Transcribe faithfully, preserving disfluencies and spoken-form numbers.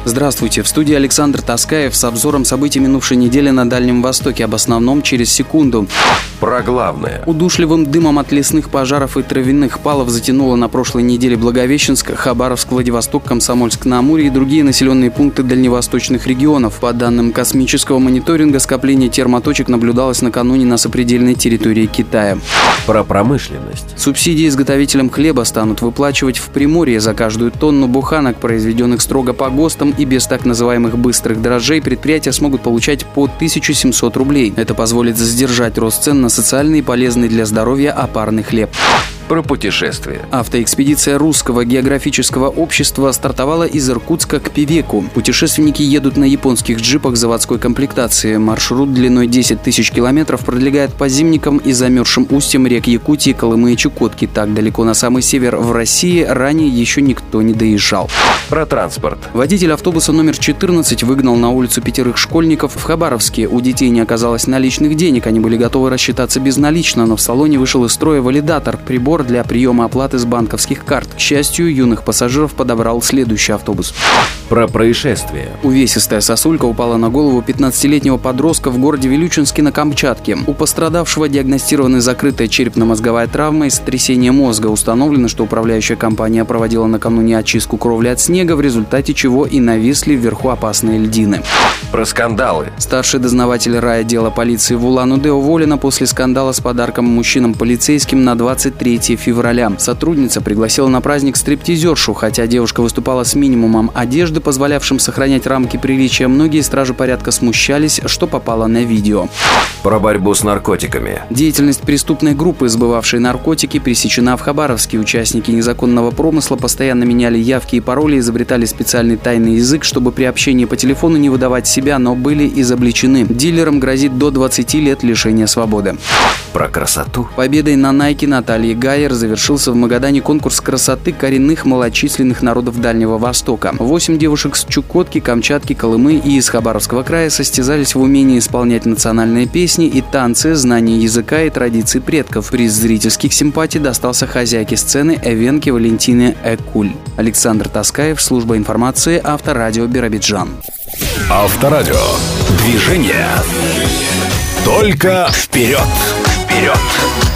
Здравствуйте, в студии Александр Таскаев с обзором событий минувшей недели на Дальнем Востоке, об основном через секунду. Про главное. Удушливым дымом от лесных пожаров и травяных палов затянуло на прошлой неделе Благовещенск, Хабаровск, Владивосток, Комсомольск-на-Амуре и другие населенные пункты дальневосточных регионов. По данным космического мониторинга, скопление термоточек наблюдалось накануне на сопредельной территории Китая. Про промышленность. Субсидии изготовителям хлеба станут выплачивать в Приморье. За каждую тонну буханок, произведенных строго по ГОСТам и без так называемых быстрых дрожжей, предприятия смогут получать по тысячу семьсот рублей. Это позволит сдержать рост цен на социальный и полезный для здоровья опарный хлеб. Про путешествия. Автоэкспедиция Русского географического общества стартовала из Иркутска к Певеку. Путешественники едут на японских джипах заводской комплектации. Маршрут длиной десять тысяч километров пролегает по зимникам и замерзшим устьям рек Якутии, Колымы и Чукотки. Так далеко на самый север в России ранее еще никто не доезжал. Про транспорт. Водитель автобуса номер четырнадцать выгнал на улицу пятерых школьников в Хабаровске. У детей не оказалось наличных денег, они были готовы рассчитаться безналично, но в салоне вышел из строя валидатор, прибор для приема оплаты с банковских карт. К счастью, юных пассажиров подобрал следующий автобус. Про происшествие. Увесистая сосулька упала на голову пятнадцатилетнего подростка в городе Вилючинске на Камчатке. У пострадавшего диагностирована закрытая черепно-мозговая травма и сотрясение мозга. Установлено, что управляющая компания проводила накануне очистку кровли от снега, в результате чего и нависли вверху опасные льдины. Про скандалы. Старший дознаватель райотдела полиции в Улан-Удэ уволена после скандала с подарком мужчинам-полицейским на двадцать третье февраля. Сотрудница пригласила на праздник стриптизершу. Хотя девушка выступала с минимумом одежды, позволявшим сохранять рамки приличия, многие стражи порядка смущались, что попало на видео. Про борьбу с наркотиками. Деятельность преступной группы, сбывавшей наркотики, пресечена в Хабаровске. Участники незаконного промысла постоянно меняли явки и пароли, изобретали специальный тайный язык, чтобы при общении по телефону не выдавать себя, но были изобличены. Дилерам грозит до двадцати лет лишения свободы. Про красоту. Победой на Найке Натальи Гайер завершился в Магадане конкурс красоты коренных малочисленных народов Дальнего Востока. Восемь девушек с Чукотки, Камчатки, Колымы и из Хабаровского края состязались в умении исполнять национальные песни и танцы, знании языка и традиций предков. Приз зрительских симпатий достался хозяйке сцены Эвенке Валентине Экуль. Александр Таскаев, служба информации, Авторадио Биробиджан. Авторадио. Движение. Только вперед. Вперед.